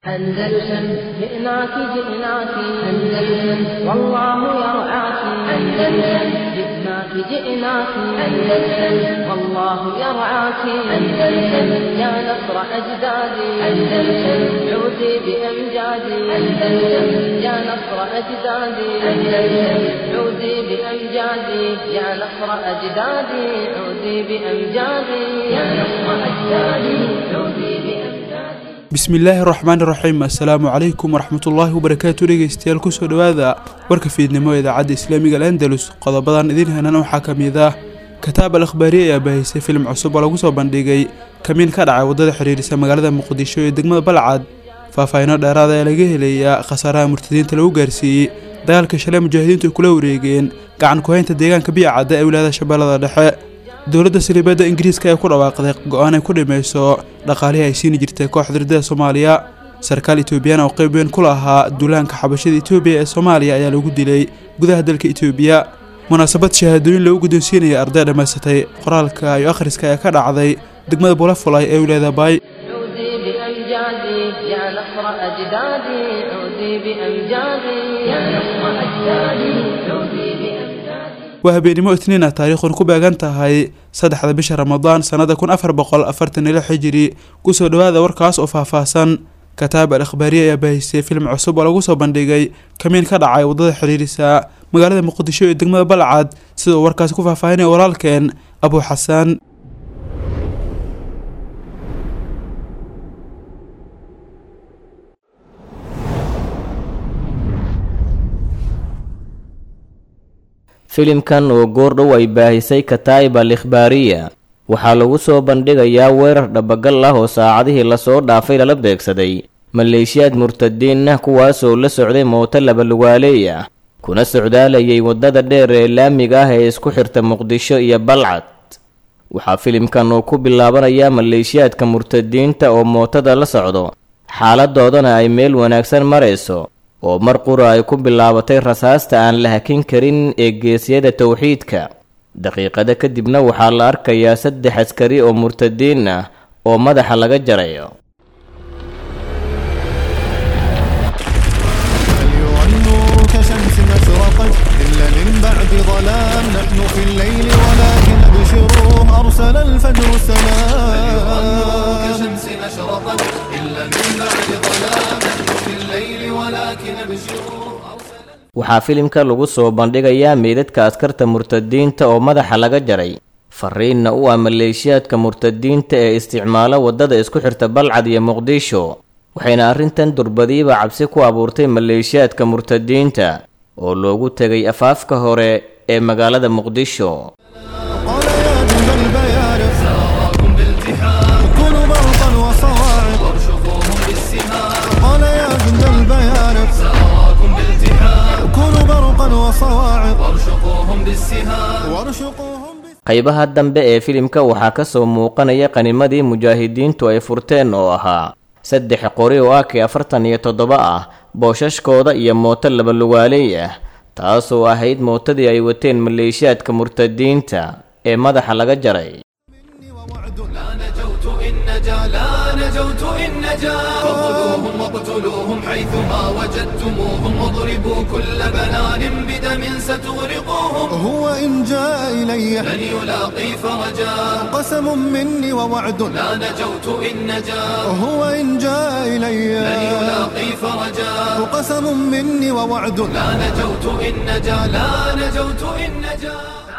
أندلسن جئناك جئناك أندلسن والله يرعاك أندلسن جئناك جئناك أندلسن والله يرعاك أندلسن يا نصر أجدادي أندلسن عودي بأمجادي أندلسن يا نصر أجدادي أندلسن عودي بأمجادي يا نصر أجدادي عودي بأمجادي يا نصر أجدادي عودي بأمجادي. bismillaahi raxmaani raxiim assalaamu calaykum waraxmatullaahi wabarakaatu dhegeystayaal kusoo dhawaada warka fiidnimo idaacadda islaamiga Andalus qodobadan idin henan waxaa kamid ah kitaab al-akhbaari ee baahisay film cusub oo lagu soo bandhigay kamiin ka dhacay wadada xiriirisa magaalada Muqdisho ee degmada Balcad faahfaahinno dheeraad ah ee laga helay khasaaraha murtadiinta lagu gaarsiiyay dagaalka shalay mujaahidiintu kula wareegeen gacan ku haynta deegaanka Biicada ee wilaayada Shabeellada Dhexe. dowladda Sildhibada Ingiriiska ay ku dhawaaqday go'aan ay ku dhimayso dhaqaalaha ay siin jirtay kooxda ridada Soomaaliya. sarkaal Itoobiyaan oo qayb weyn ku lahaa duulaanka xabashada Itoobiya ee Soomaaliya ayaa lagu dilay gudaha dalka Itoobiya. munaasabad shahaadooyin lagu guddoonsiinayay arday dhamaysatay qoraalka iyo akhriska ee ka dhacday degmada Bulafulay ee wilaayada Bay. يا نصر أجدادي عودي بأمجادي يا نصر أجدادي عودي بأمجادي. وهبينimo Itniin taariikhdu ku beegan tahay 3 bisha Ramadaan sanada 1446 Hijri. kusoo dhawaada warkaas oo faahfaahsan. kitaab al-akhbaari ee baahisay film cusub oo lagu soo bandhigay kamiin ka dhacay wadada xiriirisa magaalada Muqdisho ee degmada Balcad sida warkaas ku faahfaahinay walaalkeen Abu Xasan. filimkan oo goordhow ay baahisay kitaab al-akhbaariya waxaa lagu soo bandhigayaa weerar dhabagal ah oo saacadihii la soo dhaafay lala beegsaday maleeshiyaad murtadiin ah kuwaasoo la socday mooto laba lugaaleey ah kuna socdaalayay wadada dheer ee laamiga ah ee isku xirta Muqdisho iyo Balcad. waxaa filimkan oo ku bilaabanayaa maleeshiyaadka murtadiinta oo mootada la socdo xaaladoodana ay meel wanaagsan marayso oo mar qura ay ku bilaabatay rasaasta aan la hakin karin ee geesiyada tawxiidka. daqiiqada kadibna waxaa la arkayaa 3 askari oo murtadiin ah oo madaxa laga jarayo. waxaa filimka lagu soo bandhigayaa meedadka askarta murtadiinta oo madaxa laga jaray fariinna u ah maleeshiyaadka murtadiinta ee isticmaala wadada isku xirta Balcad iyo Muqdisho. waxayna arrintan durbadiiba cabsi ku abuurtay maleeshiyaadka murtadiinta oo loogu tagay afaafka hore ee magaalada Muqdisho. qaybaha dambe ee filimka waxaa ka soo muuqanaya qanimadii mujaahidiintu ay furteen oo ahaa 3 qori oo AK-47 ah boosashkooda iyo mooto laba lugaaleey ah taasoo ahayd mootadii ay wateen maleeshiyaadka murtadiinta ee madaxa laga jaray. واقتلوهم حيثما وجدتموهم واضربوا كل بنان بدم ستغرقوهم. هو إن جاء إلي لن يلاقي فرجا قسم مني ووعد لا نجوت إن نجا. هو إن جاء إلي لن يلاقي فرجا قسم مني ووعد لا نجوت إن نجا لا نجوت إن نجا.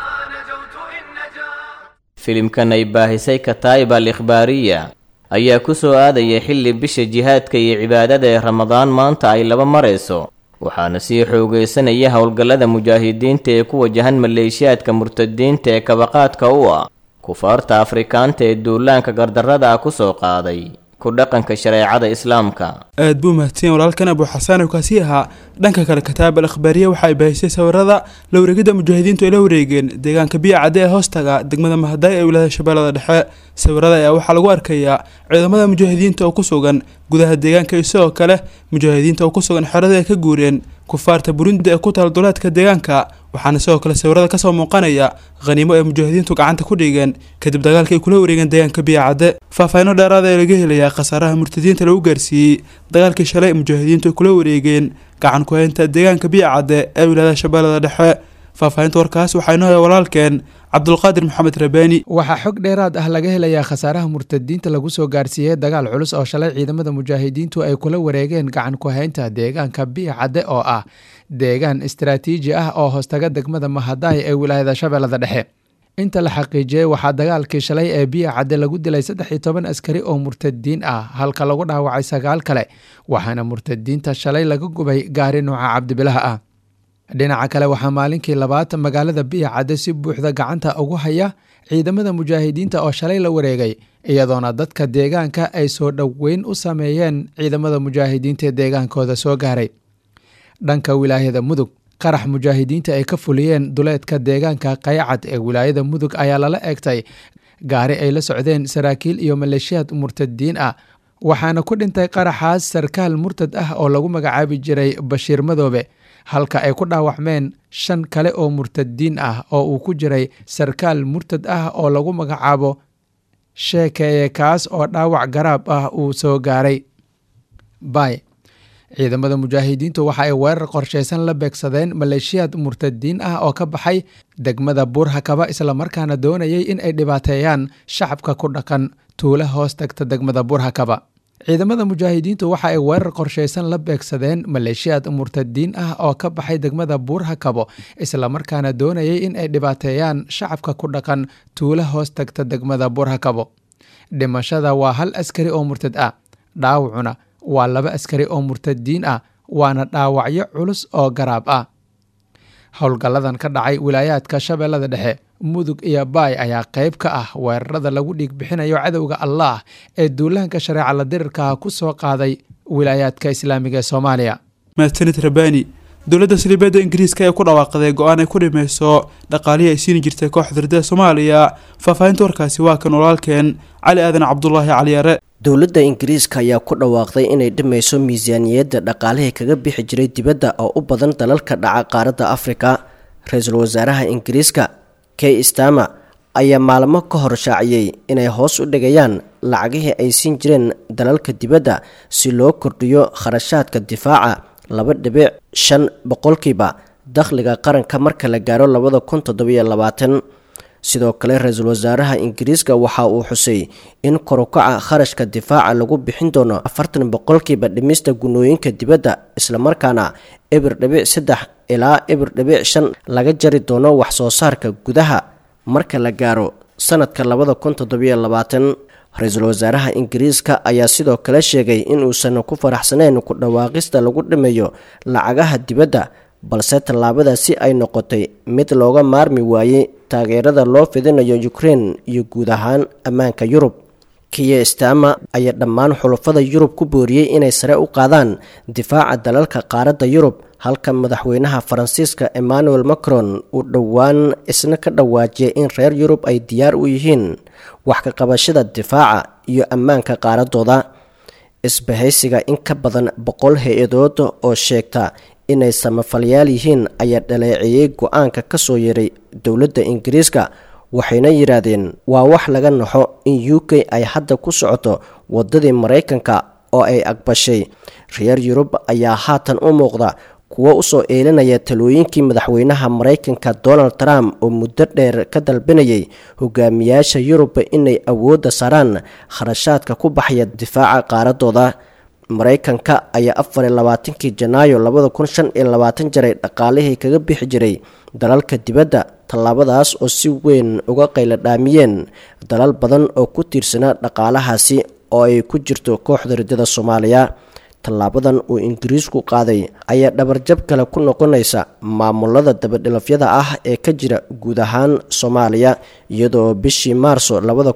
filimkan ay baahisay kitaab al-akhbaariya ayaa ku soo aadaya xilli bisha jihaadka iyo cibaadada ee Ramadaan maanta ay laba marayso waxaana sii xoogeysanaya howlgallada mujaahidiinta ee ku wajahan maleeshiyaadka murtadiinta ee kabaqaadka u ah kufaarta Afrikaanta ee duulaanka gardarrada ah ku soo qaaday ku dhaqanka shareecada Islaamka. aad buu mahadsan walaalkan Abu Xasan oo kaasi ahaa. dhanka kale kitaab al-akhbaariya waxa ay baahisay sawirada la wareegida mujaahidiintu ay la wareegeen deegaanka Biicada ee hoostaga degmada Mahday ee wilaayada Shabeellada Dhexe. sawirada ayaa waxaa lagu arkayaa ciidamada mujaahidiinta oo ku sugan gudaha deegaanka isagoo kale mujaahidiinta oo ku sugan xerada ay ka guureen kufaarta burundi ee ku taal duleedka deegaanka waxaana sidoo kale sawirada kasoo muuqanaya khaniimo ay mujaahidiintu gacanta ku dhigeen kadib dagaalka ay kula wareegeen deegaanka biyacadde. faahfaahinno dheeraada ee laga helayaa khasaaraha murtadiinta lagu gaarsiiyey dagaalkii shalay mujaahidiintu ay kula wareegeen gacan ku haynta deegaanka biyacadde ee wilaayada shabeellada dhexe. faahfaahinta warkaas waxaa inoo haya walaalkeen cabdulqaadir maxamed rabaani. waxaa xog dheeraad ah laga helayaa khasaaraha murtadiinta lagu soo gaarsiiyey dagaal culus oo shalay ciidamada mujaahidiintu ay kula wareegeen gacan ku haynta deegaanka biyacadde oo ah deegaan istaraatiiji ah oo hoostaga degmada mahadaay ee wilaayada shabeellada dhexe. inta la xaqiijiyey waxaa dagaalkii shalay ee biyacadde lagu dilay 13 askari oo murtadiin ah halka lagu dhaawacay 9 kale waxaana murtadiinta shalay laga gubay gaari nooca cabdibilaha ah. dhinaca kale waxaa maalinkii labaad magaalada biyacadde si buuxda gacanta ugu haya ciidamada mujaahidiinta oo shalay la wareegay iyadoona dadka deegaanka ay soo dhoweyn u sameeyeen ciidamada mujaahidiinta ee deegaankooda soo gaaray. dhanka wilaayada mudug qarax mujaahidiinta ay ka fuliyeen duleedka deegaanka qaycad ee wilaayada mudug ayaa lala eegtay gaari ay la socdeen saraakiil iyo maleeshiyaad murtadiin ah waxaana ku dhintay qaraxaas sarkaal murtad ah oo lagu magacaabi jiray bashiir madoobe halka ay ku dhaawacmeen 5 kale oo murtadiin ah oo uu ku jiray sarkaal murtad ah oo lagu magacaabo sheekeeye kaas oo dhaawac garaab ah uu soo gaaray. bay ciidamada mujaahidiintu waxa ay weerar qorshaysan la beegsadeen maleeshiyaad murtadiin ah oo ka baxay degmada buurhakaba islamarkaana doonayay in ay dhibaateeyaan shacabka ku dhaqan tuulo hoos tagta degmada buurhakaba. ciidamada mujaahidiintu waxa ay weerar qorshaysan la beegsadeen maleeshiyaad murtadiin ah oo ka baxay degmada buurhakabo islamarkaana doonayay in ay dhibaateeyaan shacabka ku dhaqan tuulo hoos tagta degmada buurhakabo. dhimashada waa 1 askari oo murtad ah, dhaawacuna waa 2 askari oo murtadiin ah waana dhaawacyo culus oo garaab ah. howlgalladan ka dhacay wilaayaadka shabeellada dhexe mudug iyo baay ayaa qayb ka ah weerarada lagu dhiig bixinayo cadowga allah ee duulaanka shareeca la dirirka ku soo qaaday wilaayaadka islaamiga ee Soomaaliya. mahadsanid rabaani. dowladda saliibada ingiriiska ee ku dhawaaqday go'aan ay ku dhimayso dhaqaalihii ay siin jirtay kooxda ridada Soomaaliya. faahfaahinta warkaasi waa kan walaalkeen cali aadan cabdullaahi cali yare. dowladda ingiriiska ayaa ku dhawaaqday inay dhimayso miisaaniyadda dhaqaalihii kaga bixi jiray dibadda oo u badan dalalka dhaca qaaradda Afrika. ra-iisul wasaaraha ingiriiska Keir Starmer ayaa maalmo ka hor shaaciyey inay hoos u dhigayaan lacagihii ay siin jireen dalalka dibadda si loo kordhiyo kharashaadka difaaca 2.5% dakhliga qaranka marka la gaaro 2027. sidoo kale ra-iisul wasaaraha ingiriiska waxa uu xusay in kor u kaca kharashka difaaca lagu bixin doono 40% dhimista gunooyinka dibadda islamarkaana 0.3 ilaa 0.5 laga jari doono wax soo saarka gudaha marka la gaaro sanadka 2027. ra-iisul wasaaraha ingiriiska ayaa sidoo kale sheegay in uusan ku faraxsanayn ku dhawaaqista lagu dhimayo lacagaha dibadda balse tallaabadaasi ay noqotay mid looga maarmi waayey taageerada loo fidinayo Ukraine iyo guud ahaan ammaanka Yurub. Keir Starmer ayaa dhammaan xulafada Yurub ku booriyey inay sare u qaadaan difaaca dalalka qaaradda Yurub halka madaxweynaha Faransiiska Emmanuel Macron uu dhowaan isna ka dhawaajiyay in reer Yurub ay diyaar u yihiin wax ka qabashada difaaca iyo ammaanka qaaradooda. isbahaysiga in ka badan 100 hay-adood oo sheegta inay samafalyaal yihiin ayaa dhaleeceeyay go'aanka ka soo yeeray dowladda ingiriiska waxayna yiraahdeen waa wax laga naxo in UK ay hadda ku socoto wadadii Mareykanka oo ay aqbashay. reer Yurub ayaa haatan u muuqda kuwa u soo eelinaya talooyinkii madaxweynaha Mareykanka Donald Trump oo muddo dheer ka dalbanayay hogaamiyaasha Yurub inay awoodda saaraan kharashaadka ku baxaya difaaca qaaradooda. Mareykanka ayaa 24 Janaayo 2025 jaray dhaqaalihii kaga bixi jiray dalalka dibadda tallaabadaas oo si weyn uga qayla dhaamiyeen dalal badan oo ku tiirsanaa dhaqaalahaasi oo ay ku jirto kooxda ridada Soomaaliya. tallaabadan uu ingiriisku qaaday ayaa dhabarjab kale ku noqonaysa maamulada dabadhilafyada ah ee ka jira guud ahaan Soomaaliya iyadoo bishii Maarso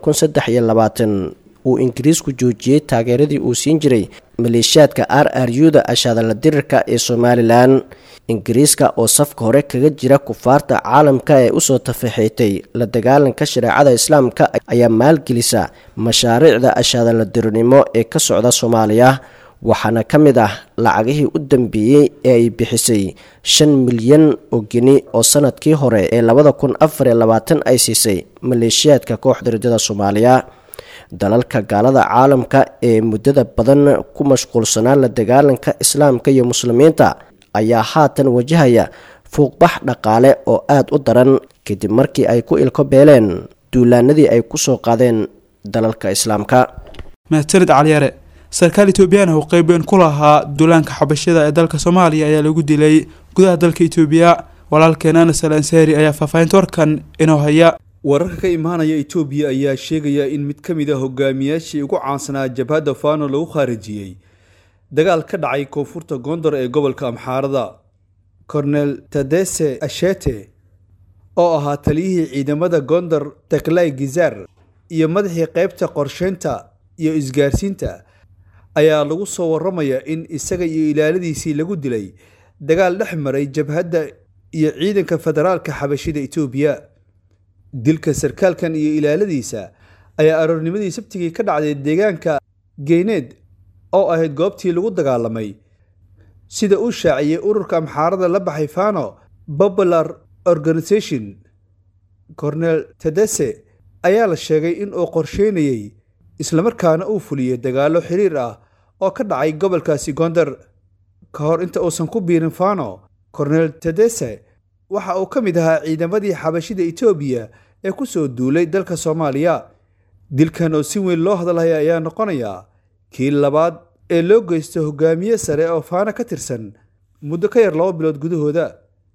2023 uu ingiriisku joojiyay taageeradii uu siin jiray maleeshiyaadka RRU-da ashadala dirirka ee Somaliland. ingiriiska oo safka hore kaga jira kufaarta caalamka ee usoo tafaxeetay la dagaalanka shareecada islaamka ayaa maalgelisa mashaariicda ashadala dirirnimo ee ka socda Soomaaliya waxaana ka mid ah lacagihii u dambeeyey ee ay bixisay 5 milyan oo geni oo sanadkii hore ee 2024 ay siisay maleeshiyaadka kooxda ridada Soomaaliya. dalalka gaalada caalamka ee muddada badan ku mashquulsanaa la dagaalanka islaamka iyo muslimiinta ayaa haatan wajahaya fuuqbax dhaqaale oo aad u daran kadib markii ay ku ilko beeleen duulaanadii ay ku soo qaadeen dalalka islaamka. mahadsanid caliyare. sarkaal Itoobiyaan oo qayb weyn ku lahaa duulaanka xabashada ee dalka Soomaaliya ayaa lagu dilay gudaha dalka Itoobiya. walaalkeen Anas Al-Ansari ayaa faafahinta warkan inoo haya. wararka ka imaanaya Itoobiya ayaa sheegaya in mid ka mid ah hogaamiyaashii ugu caansanaa jabhadda Faano lagu khaarijiyay dagaal ka dhacay koonfurta Gondar ee gobolka Amxaarada. Colonel Tadesse Ashete oo ahaa taliyihii ciidamada Gondar Taklay Gizar iyo madaxii qaybta qorsheynta iyo isgaarsiinta ayaa lagu soo waramayaa in isaga iyo ilaaladiisii lagu dilay dagaal dhex maray jabhadda iyo ciidanka federaalka xabashida Itoobiya. dilka sarkaalkan iyo ilaaladiisa ayaa aroornimadii Sabtidii ka dhacday deegaanka Geyneed oo ahayd goobtii lagu dagaalamay sida uu shaaciyay ururka Amxaarada la baxay Fano Popular Organization. Colonel Tadesse ayaa la sheegay in uu qorsheynayay isla markaana uu fuliyay dagaalo xiriir ah oo ka dhacay gobolkaasi Gondar ka hor inta uusan ku biirin Fano. Colonel Tadesse waxa uu ka mid ahaa ciidamadii xabashida Itoobiya ee ku soo duulay dalka Soomaaliya. dilkan oo si weyn loo hadalaya ayaa noqonaya kii labaad ee loo geysto hogaamiye sare oo Faano ka tirsan muddo ka yar 2 bilood gudahooda.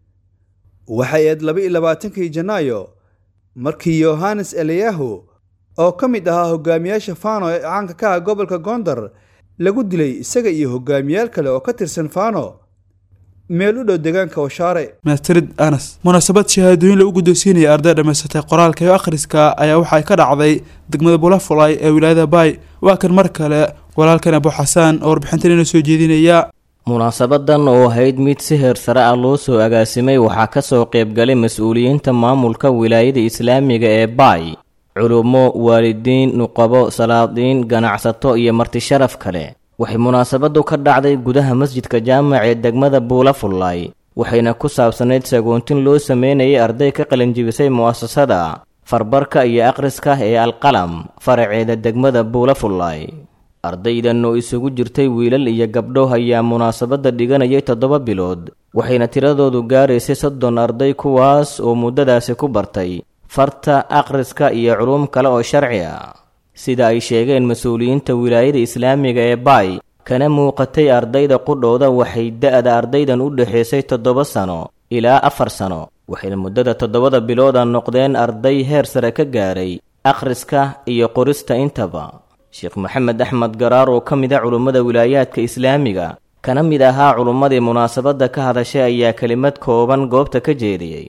waxay aad 22 Janaayo markii Yohannes Eliyahu oo ka mid ahaa hogaamiyaasha Faano ee caanka ka ah gobolka Gondar lagu dilay isaga iyo hogaamiyaal kale oo ka tirsan Faano meel u dhow deegaanka Washaare. mahadsanid Anas. munaasabad shahaadooyin lagu guddoonsiinaya arday dhamaysatay qoraalka iyo akhriska ayaa waxay ka dhacday degmada Bulafulay ee wilaayada Bay. waa kan mar kale walaalkan Abu Xasaan oo warbixintan inoo soo jeedinaya. munaasabadan oo ahayd mid si heer sare ah loo soo agaasimay waxaa ka soo qayb galay mas'uuliyiinta maamulka wilaayada islaamiga ee Bay, culumo, waalidiin, nuqabo, salaadiin, ganacsato iyo marti sharaf kale. waxay munaasabadu ka dhacday gudaha masjidka jaamac ee degmada Bulafulay waxayna ku saabsanayd sagoontin loo sameynayay arday ka qalin jebisay mu'asasada farbarka iyo akhriska ee Alqalam faraceeda degmada Bulafulay. ardaydan oo isugu jirtay wiilal iyo gabdho ayaa munaasabada dhiganayay 7 bilood waxayna tiradoodu gaaraysay 30 arday kuwaas oo muddadaasi ku bartay farta, akhriska iyo culuum kale oo sharci ah. sida ay sheegeen mas'uuliyiinta wilaayada islaamiga ee Bay kana muuqatay ardayda qudhooda waxay da'da ardaydan u dhaxaysay 7 sano ilaa 4 sano waxayna muddada 7 bilood noqdeen arday heer sare ka gaaray akhriska iyo qorista intaba. Sheekh Maxamed Axmed Garaar oo ka mid ah culimada wilaayaadka islaamiga kana mid ahaa culimadii munaasabada ka hadashay ayaa kelimad kooban goobta ka jeediyay.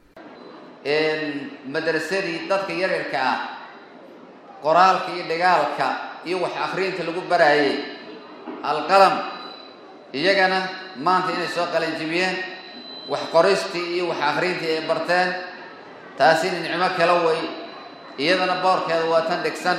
madrasadii dadka yaryarka ah qoraalka iyo dhigaalka iyo wax akhriinta lagu barayay Alqalam iyagana maanta inay soo qalin jibiyeen wax qoristii iyo wax akhriintii ay barteen taasina nicmo kala way iyadana boorkeeda waa tan dhigsan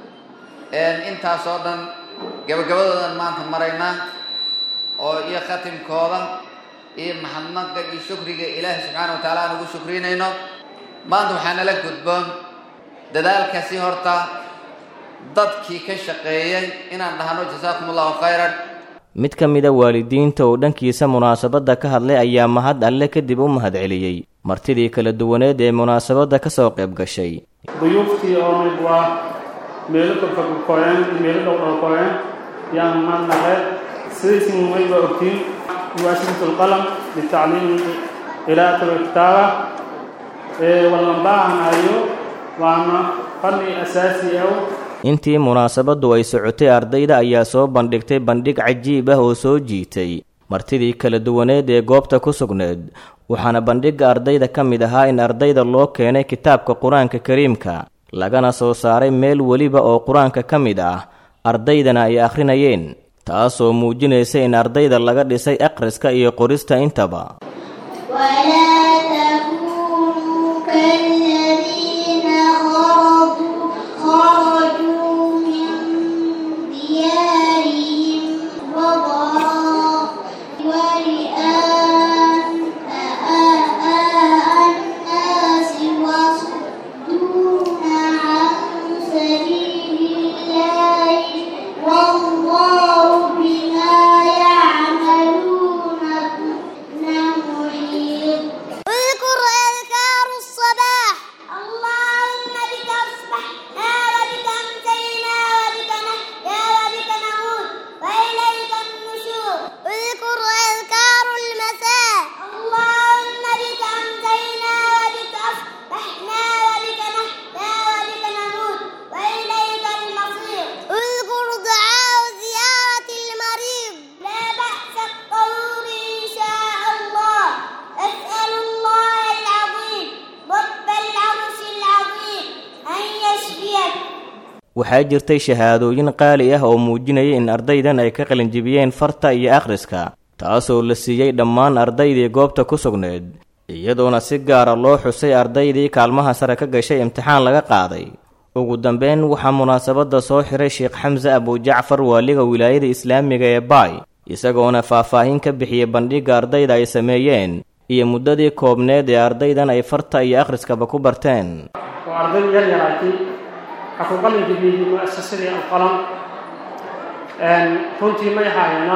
intaas oo dhan gabagabadoodan maanta maraynaa oo iyo khatimkooda iyo maxamadka iyo shukriga Ilaahay subhanahu wa ta'ala aan ugu shukrinayno. maanta waxaan la gudboon dadaalkaasi horta dadkii ka shaqeeyay inaan dhahno jazaakumullahu khayran. mid ka mid ah waalidiinta oo dhankiisa munaasabada ka hadlay ayaa mahad alle kadib u mahad celiyay martidii kala duwaneed ee munaasabada ka soo qayb gashay. duyuftii oo mid waa meelo ka fog qoyan meelo dhow qoyan yaan maanahay sidii muhiim ah ogtiin واسطة القلم للتعليم قراءة الكتابة واللمباعن أيو وأنا فني أساسي أو intii munaasabadu ay socotay ardayda ayaa soo bandhigtay bandhig cajiib ah oo soo jiitay martidii kala duwaneed ee goobta ku sugneed waxaana bandhiga ardayda ka mid ahaa in ardayda loo keenay kitaabka Quraanka Kariimka lagana soo saaray meel waliba oo Quraanka ka mid ah ardaydana ay akhrinayeen taasoo muujinaysa in ardayda laga dhisay akhriska iyo qorista intaba. خرجوا من ديارهم waxaa jirtay shahaadooyin qaali ah oo muujinaya in ardaydan ay ka qalinjibiyeen farta iyo akhriska taasoo la siiyey dhammaan ardaydii goobta ku sugneed iyadoona si gaara loo xusay ardaydii kaalmaha sare ka gashay imtixaan laga qaaday ugu dambeyn waxaa munaasabadda soo xiray sheekh xamse abujacfar waaliga wilaayada islaamiga ee baay isagoona faahfaahin ka bixiyey bandhigga ardayda ay sameeyeen iyo muddadii koobneed ee ardaydan ay farta iyo akhriskaba ku barteen arday yar yaraatay waxaa ku qalin jabiyey mu'asasadii alqalam runtii may ahaayena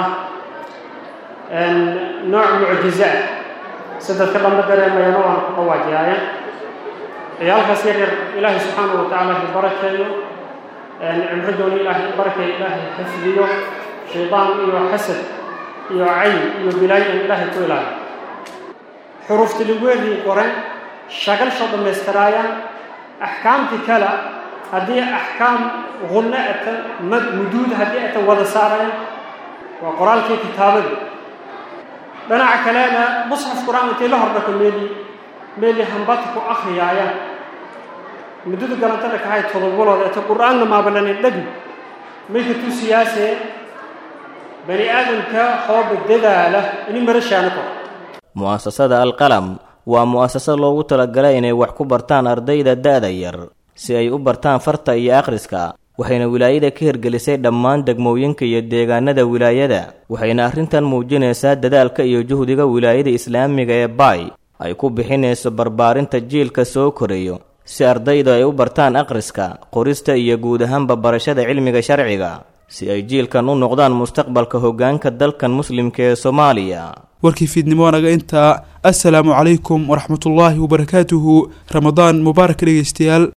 nooc mucjiza ah sadadka dhanba dareemayana waana ku dhawaajiyaayen ciyaalkaas yar yar ilaahay subxaanahu watacaala ha barakeeyo cimridoona ilaahay barakeeyo ilaahay xifdiyo shaydaan iyo xasad iyo cayn iyo bilaayo in ilaahay ku ilaaliyo xuruufta ligweedii qoran shagalsha dhammaystiraayaan axkaamtii kale haddii axkaam qunno ata muduud haddii ata wada saarayaan waa qoraalkii kitaabadii dhinaca kalena musxaf qur-aan intay la hordhako meeli hambata ku akhriyaayaan muddada galantada kahay todobalooda ata qur-aanna maabalanin dhegi mayka tusiyaasee bani aadamka hooba dadaala ini marashaana kor mu'asasada alqalam waa mu'asasad loogu talagalay inay wax ku bartaan ardayda da'da yar si ay u bartaan farta iyo akhriska waxayna wilaayada ka hirgelisay dhammaan degmooyinka iyo deegaanada wilaayada waxayna arrintan muujinaysaa dadaalka iyo juhdiga wilaayada islaamiga ee baay ay ku bixinayso barbaarinta jiilka soo korayo si ardaydu ay u bartaan akhriska qorista iyo guud ahaanba barashada cilmiga sharciga si ay jiilkan u noqdaan mustaqbalka hoggaanka dalkan muslimka ee Soomaaliya warkii fiidnimo naga inta assalaamu calaykum waraxmatullaahi wabarakaatuhu ramadaan mubaarak dhegeystayaal